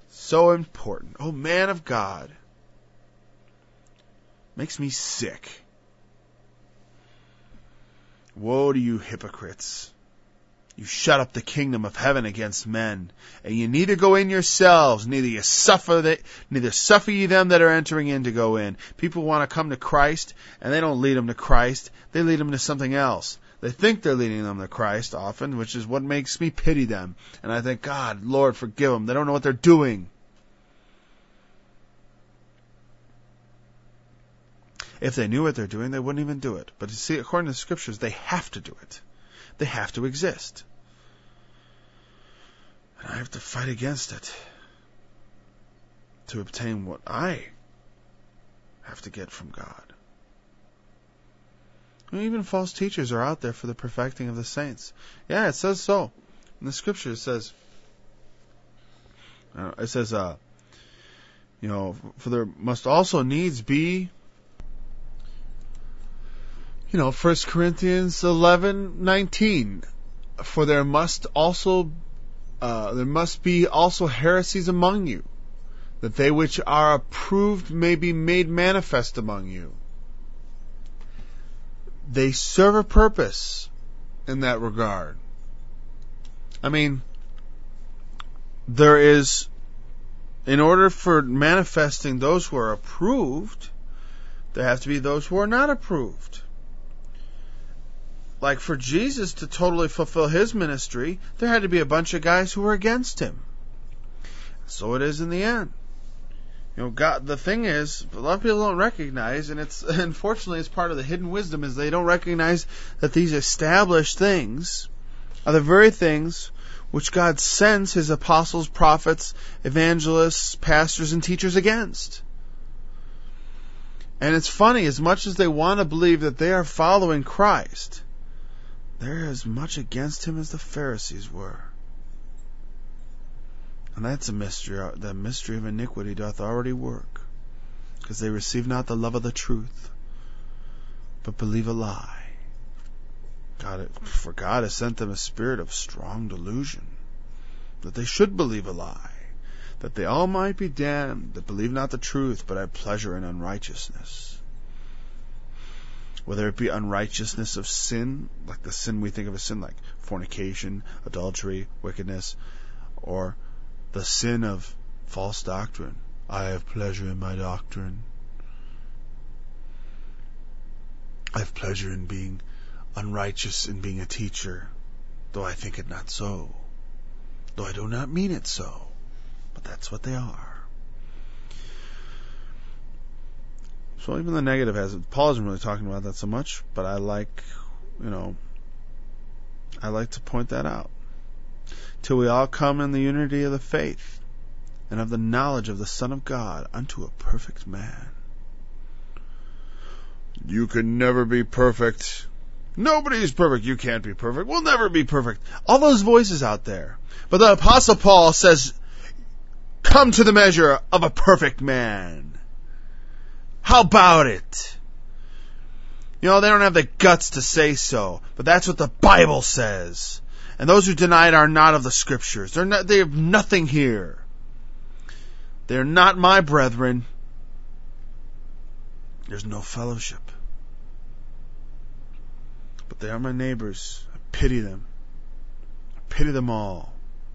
So important. Oh, man of God. Makes me sick. Woe to you hypocrites. You shut up the kingdom of heaven against men, and you neither go in yourselves, neither suffer ye them that are entering in to go in. People want to come to Christ, and they don't lead them to Christ. They lead them to something else. They think they're leading them to Christ often, which is what makes me pity them. And I think, God, Lord, forgive them. They don't know what they're doing. If they knew what they're doing, they wouldn't even do it. But you see, according to the Scriptures, they have to do it. They have to exist. And I have to fight against it to obtain what I have to get from God. And even false teachers are out there for the perfecting of the saints. Yeah, it says so. In the Scripture, it says, for there must also needs be, 1 Corinthians 11:19. For there must be also heresies among you, that they which are approved may be made manifest among you. They serve a purpose in that regard. I mean, there is, in order for manifesting those who are approved, there have to be those who are not approved. Like for Jesus to totally fulfill his ministry, there had to be a bunch of guys who were against him. So it is in the end. God, the thing is, a lot of people don't recognize, and it's unfortunately it's part of the hidden wisdom, is they don't recognize that these established things are the very things which God sends his apostles, prophets, evangelists, pastors, and teachers against. And it's funny, as much as they want to believe that they are following Christ, they're as much against him as the Pharisees were. And that's a mystery. The mystery of iniquity doth already work, because they receive not the love of the truth, but believe a lie. For God has sent them a spirit of strong delusion, that they should believe a lie, that they all might be damned that believe not the truth, but have pleasure in unrighteousness. Whether it be unrighteousness of sin, like the sin we think of as sin, like fornication, adultery, wickedness, or the sin of false doctrine. I have pleasure in my doctrine. I have pleasure in being unrighteous, in being a teacher, though I think it not so, though I do not mean it so, but that's what they are. So even the negative has it. Paul isn't really talking about that so much, but I like to point that out. Till we all come in the unity of the faith and of the knowledge of the Son of God unto a perfect man. You can never be perfect. Nobody is perfect. You can't be perfect. We'll never be perfect. All those voices out there. But the Apostle Paul says, come to the measure of a perfect man. How about it? They don't have the guts to say so, but that's what the Bible says. And those who deny it are not of the Scriptures. They have nothing here. They're not my brethren. There's no fellowship. But they are my neighbors. I pity them. I pity them all.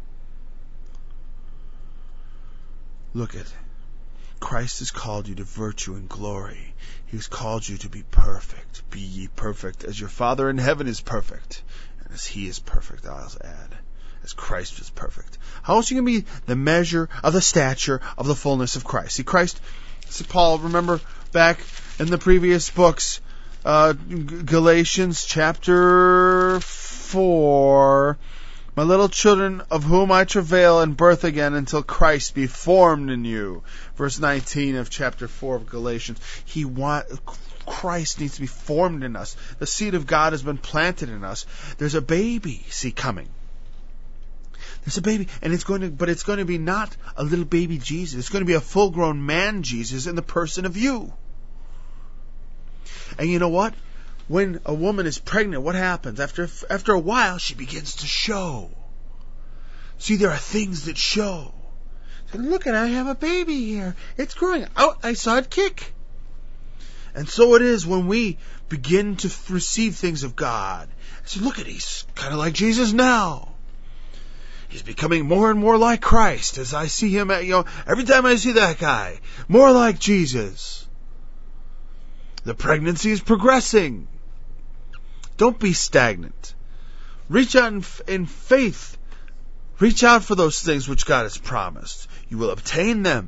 Look at Christ has called you to virtue and glory. He's called you to be perfect. Be ye perfect as your Father in heaven is perfect. And as he is perfect, I'll add, as Christ is perfect. How else are you going to be the measure of the stature of the fullness of Christ? See, Paul, remember back in the previous books, Galatians chapter 4, my little children, of whom I travail in birth again until Christ be formed in you. Verse 19 of chapter 4 of Galatians. Christ needs to be formed in us. The seed of God has been planted in us. There's a baby, coming. There's a baby, and it's going to be not a little baby Jesus. It's going to be a full-grown man Jesus in the person of you. And you know what? When a woman is pregnant, what happens? After a while, she begins to show. See, there are things that show. And look at, I have a baby here. It's growing. Oh, I saw it kick. And so it is when we begin to receive things of God. So look at, he's kind of like Jesus now. He's becoming more and more like Christ as I see him every time I see that guy, more like Jesus. The pregnancy is progressing. Don't be stagnant. Reach out in faith. Reach out for those things which God has promised. You will obtain them.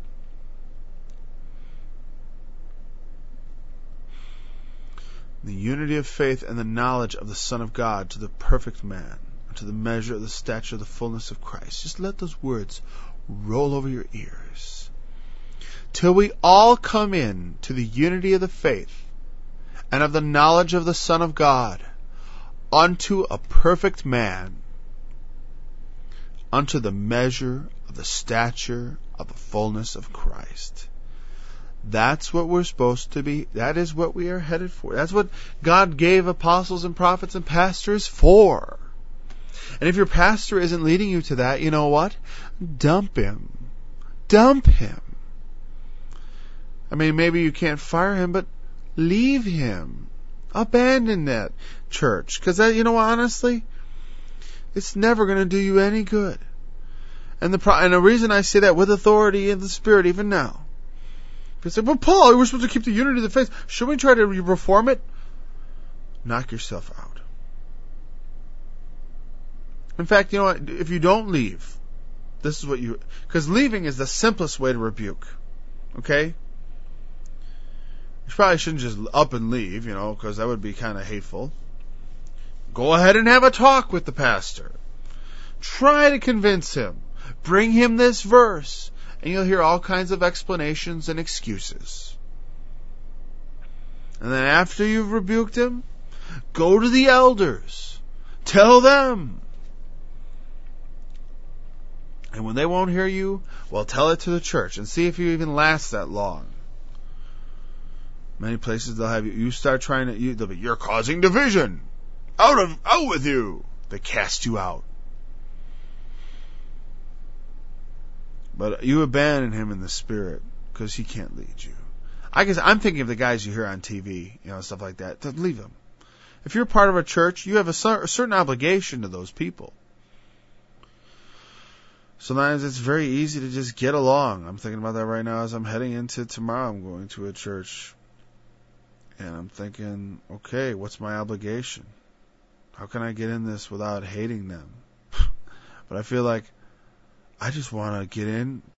The unity of faith and the knowledge of the Son of God to the perfect man, to the measure of the stature of the fullness of Christ. Just let those words roll over your ears. Till we all come in to the unity of the faith and of the knowledge of the Son of God, unto a perfect man, unto the measure of the stature of the fullness of Christ. That's what we're supposed to be. That is what we are headed for. That's what God gave apostles and prophets and pastors for. And if your pastor isn't leading you to that, you know what? Dump him. Dump him. I mean, maybe you can't fire him, but leave him. Abandon that church. Because, honestly, it's never going to do you any good. And the reason I say that with authority in the Spirit even now. People say, well, Paul, we're supposed to keep the unity of the faith. Should we try to reform it? Knock yourself out. In fact, you know what? If you don't leave, this is what because leaving is the simplest way to rebuke. Okay? You probably shouldn't just up and leave, because that would be kind of hateful. Go ahead and have a talk with the pastor. Try to convince him. Bring him this verse. And you'll hear all kinds of explanations and excuses. And then after you've rebuked him, go to the elders. Tell them. And when they won't hear you, well, tell it to the church and see if you even last that long. Many places they'll have you start trying to, they'll be, you're causing division. Out with you. They cast you out. But you abandon him in the Spirit because he can't lead you. I guess I'm thinking of the guys you hear on TV, stuff like that. Leave them. If you're part of a church, you have a certain obligation to those people. Sometimes it's very easy to just get along. I'm thinking about that right now as I'm heading into tomorrow. I'm going to a church. And I'm thinking, okay, what's my obligation? How can I get in this without hating them? But I feel like I just want to get in,